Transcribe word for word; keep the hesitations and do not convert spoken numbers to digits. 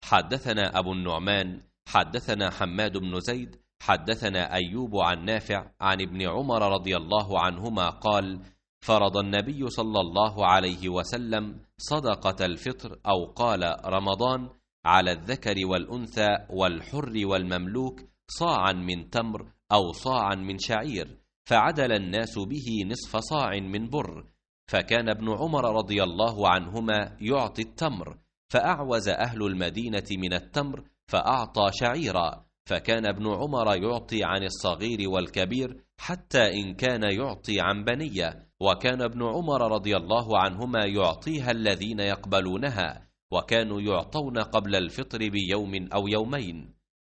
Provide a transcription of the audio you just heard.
حدثنا أبو النعمان حدثنا حماد بن زيد حدثنا أيوب عن نافع عن ابن عمر رضي الله عنهما قال: فرض النبي صلى الله عليه وسلم صدقة الفطر أو قال رمضان على الذكر والأنثى والحر والمملوك صاعا من تمر أو صاعا من شعير، فعدل الناس به نصف صاع من بر، فكان ابن عمر رضي الله عنهما يعطي التمر، فأعوز أهل المدينة من التمر فأعطى شعيرا، فكان ابن عمر يعطي عن الصغير والكبير حتى إن كان يعطي عن بنية، وكان ابن عمر رضي الله عنهما يعطيها الذين يقبلونها، وكانوا يعطون قبل الفطر بيوم أو يومين.